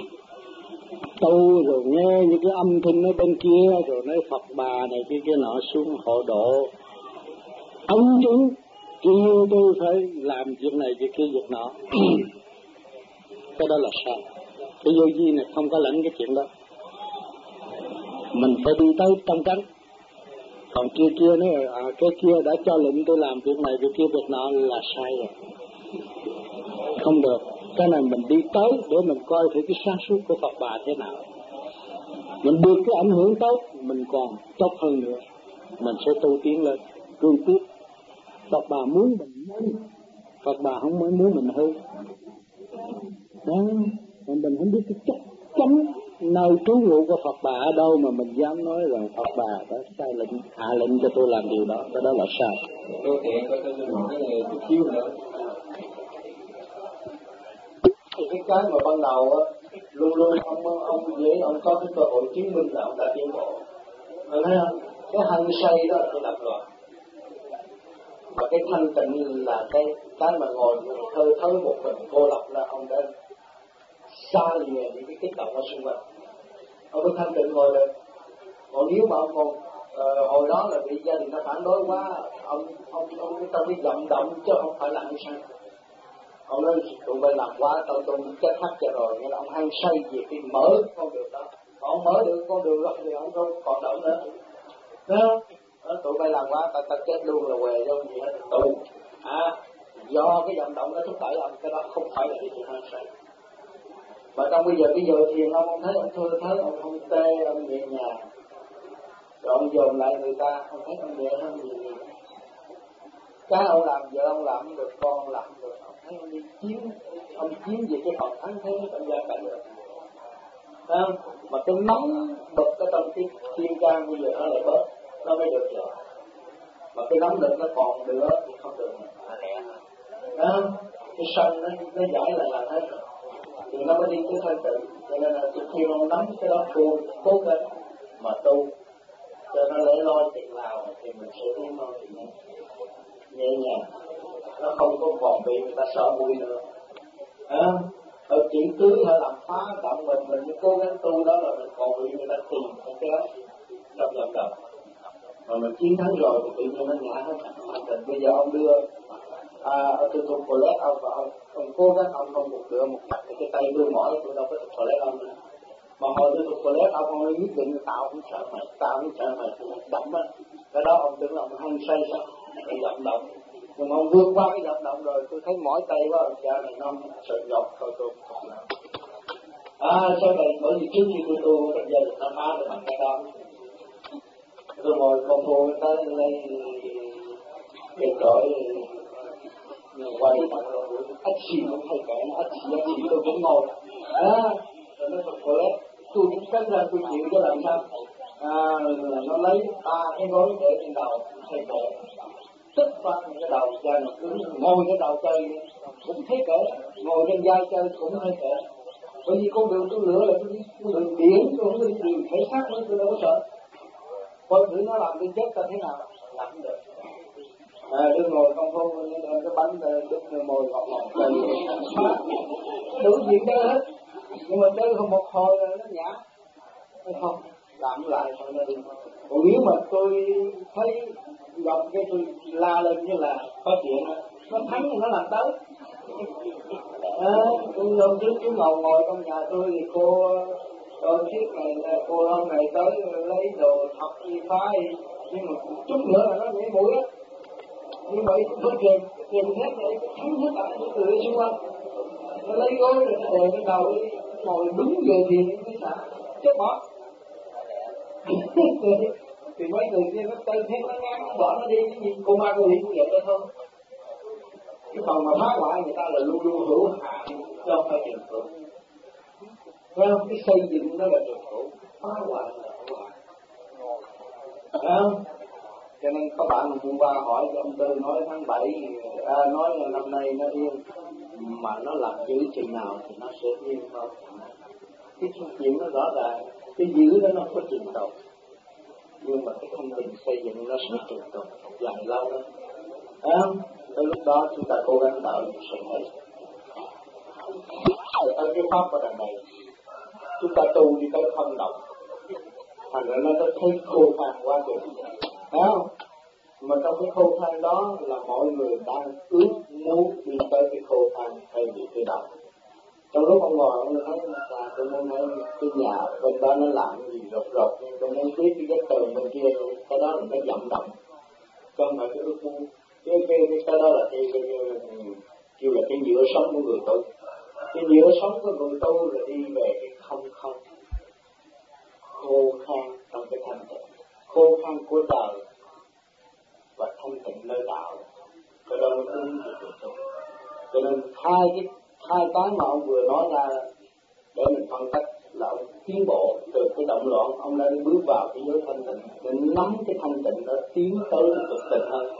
tu rồi nghe những cái âm thanh ở bên kia, rồi nói Phật bà này kia nọ xuống hộ độ. Ông chúng kêu tôi phải làm việc này việc kia việc nọ. Cái đó là sai. Cái vô vi này không có lãnh cái chuyện đó. Mình phải đi tới trong cánh. Còn kia nói cái kia đã cho lệnh tôi làm việc này việc kia việc nọ là sai rồi, không được. Cái này mình đi tới để mình coi thử cái sáng suốt của Phật bà thế nào. Mình được cái ảnh hưởng tốt, mình còn tốt hơn nữa, mình sẽ tu tiến lên cương quyết. Phật bà muốn mình nhanh, Phật bà không mới muốn mình hư. Mình không biết cái chắc chắn nơi trú ngụ của Phật bà ở đâu mà mình dám nói rằng Phật bà đã sai lệnh, hạ lệnh cho tôi làm điều đó, cái đó là sai. Tôi tiện coi tôi nói cái này chút xíu nữa. Thì cái mà ban đầu á, luôn luôn ông có cái cơ hội chứng minh là ông đã tiến bộ. Mình thấy không? Cái hăng say đó là cái lập loạn. Mà cái thanh tịnh là cái mà ngồi thơ thớ một mình cô lập là ông đã xa lìa những cái kích động ở xung quanh. Ông có thanh tịnh ngồi được. Còn nếu mà ông còn hồi đó là bị gia đình ta phản đối quá, ông ta bị vận động chứ không phải là hăng say. Ông nói tụi bay làm quá, tôi chết hết cho rồi, nên là ông hăng say về cái mở con đường đó. Ông mở được con đường đó thì ông không còn động nữa. Thấy không? Tụi bay làm quá, ta chết luôn là què cho gì hết, tù. Do cái vận động nó thúc đẩy ông, cái đó không phải là cái chuyện hăng say. Mà trong bây giờ thiền ông thấy ông thơ thớ, ông không tê, ông nhẹ nhàng. Rồi ông dồn lại người ta, ông thấy ông nhẹ hơn nhiều. Cái ông làm, vợ ông làm không được, con ông làm không được. Ông thấy ông đi chiếm về cái phần thắng thế trong gia cảnh được. Thấy không? Mà cái nóng bực cái trong cái thiên can bây giờ nó lại bớt, nó mới được rồi. Mà cái nóng lực nó còn nữa thì không được, là lẹ. Thấy không? Cái sân nó giải lại là hết rồi. Thì nó mới đi tới thanh tịnh. Cho nên là khi ông nắm cái đó cố gắng mà tu, cho nó lỡ loi tiền nào thì mình sẽ tiến thôi thì nhẹ nhàng. Nó không có còn bị người ta sợ bụi nữa. Ở chuyện cưới hay làm phá động mình cố gắng tu đó là mình còn bị người ta tìm cái kéo trong vòng đời. Mà mình chiến thắng rồi thì tự nhiên nó ngã hết. Bây giờ ông đưa tôi thuộc toilet ông và ông cố gắng ông không một được một mặt cái tay đưa mỏi tôi đâu có thuộc toilet ông nữa. Mà hồi tôi thuộc toilet ông ấy nhất định tạo không sợ mày thì đậm á. Cái đó ông tưởng là ông hăng say sao cái vận động. Nhưng mà ông vượt qua cái vận động rồi tôi thấy mỏi tay quá cha này non sợ nhọt thôi tôi không làm. Sau này bởi vì trước khi tôi tu trong gia đình nó phá được bằng cái đó. Tôi ngồi con phu tới đây để gọi quay mặt rồi ách xì cũng thay kệ ách xì tôi cũng ngồi rồi nó thật toilet tôi cũng cắn ra tôi chịu cho làm sao nó lấy 3 cái gối để trên đầu thay kệ tức qua cái đầu chơi nó cứ ngồi cái đầu chơi cũng thấy kệ ngồi trên vai chơi cũng thấy kệ bởi vì con đường tôi lựa là con đường biển tôi không đi đường thể xác nữa tôi đâu có sợ coi thử nó làm tôi chết ta thế nào làm không được. Đừng ngồi không phu cái bánh đừng ngồi ngọt ngọt đủ chuyện chơi hết nhưng mà chơi không một hồi là nó nhả không làm lại thôi nó đi. Còn nếu mà tôi thấy gặp cái tôi la lên như là có chuyện nó thắng thì nó làm tới. Hôm trước chú ngồi trong nhà tôi thì cô chiếc này cô hôm này tới lấy đồ thọc đi phá đi nhưng mà chút nữa là nó nhảy mũi á. Như vậy tôi kèm hết để thắng hết cả những người xung quanh. Nó lấy gối rồi nó đè cái đầu đi ngồi đúng về thì cái xã chết bỏ. Thì mấy người kia nó tên hết nó ngán nó bỏ nó đi cái gì cô ma cô hiện cũng vậy đó thôi. Cái phần mà phá hoại người ta là luôn luôn hữu hạn chứ không phải trường hữu. Phải không? Cái xây dựng nó là trường hữu, phá hoại là hữu hạn. Phải không? Cho nên các bạn hôm qua hỏi cho ông Tư nói tháng 7 nói là năm nay nó yên mà nó làm giữ chừng nào thì nó sẽ yên thôi. Cái chuyện nó rõ ràng cái giữ đó nó có trình độ nhưng mà cái thanh bình xây dựng nó sẽ trình độ dài lâu đó. Tới lúc đó chúng ta cố gắng tạo được sự này. Ở cái pháp ở đằng này chúng ta tu đi tới phân động thành ra nó thấy khô khan quá rồi. Thấy không? Mà trong cái khô khan đó là mọi người đang ước muốn đi tới cái khô khan thay vì cái động. Trong lúc ông ngồi ông nói là tôi muốn nói cái nhà bên đó nó làm gì rột nhưng tôi muốn biết cái tường bên kia cái đó là cái vận động chứ không phải cái ước muốn. Cái đó là kêu là cái nhựa sống của người tu. Cái nhựa sống của người tu là đi về cái không khô khan trong cái thanh tịnh, khô khan của đời và thanh tịnh nơi đạo. Cái đó nó ứng về người tu. Cho nên hai cái mà ông vừa nói ra để mình phân tích là ông tiến bộ từ cái động loạn ông đã bước vào cái giới thanh tịnh để nắm cái thanh tịnh đó tiến tới cái cực tịnh hơn.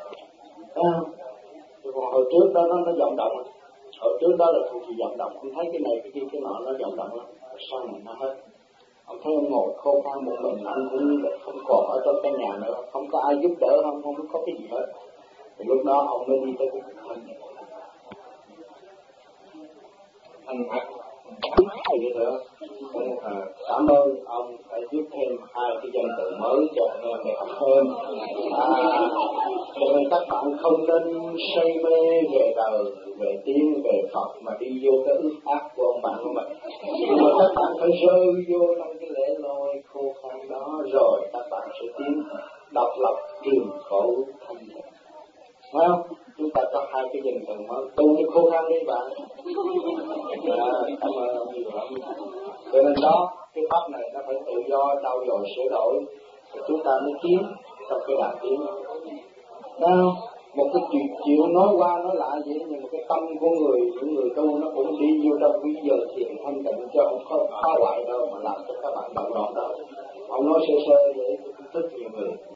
Còn hồi trước đó nó vọng động, hồi trước đó là thuộc về vọng động, ông thấy cái này cái kia cái nọ nó vọng động lắm, sau này nó hết. Ông thấy ông ngồi khô khan một mình, anh cũng không còn ở trong cái nhà nữa, không có ai giúp đỡ, không có cái gì hết. Thì lúc đó ông mới đi tới cái thanh này. Anh vậy nữa. Cảm ơn ông đã giúp thêm 2 cái danh từ mới cho anh em để học thêm. Cho nên các bạn không nên say mê về đời, về tiếng, về Phật mà đi vô cái ước ác của ông bạn của mình. Nhưng mà các bạn phải rơi vô trong cái lễ loi khô khan đó rồi các bạn sẽ tiến độc lập trường khẩu thanh nhẹ. Phải không? Chúng ta có 2 cái danh từ mới, tu cái khô khan đi bạn. Cảm ơn ông nhiều lắm. Cho nên đó, cái pháp này nó phải tự do, trau dồi, sửa đổi thì chúng ta mới tiến trong cái đàn tiến. Nào, một cái chuyện nói qua nói lại vậy nhưng mà cái tâm của những người tu nó cũng đi vô trong cái giờ thiền thanh tịnh cho không có phá hoại đâu mà làm cho các bạn bận rộn đâu. Ông nói sơ sơ vậy thức nhiều người.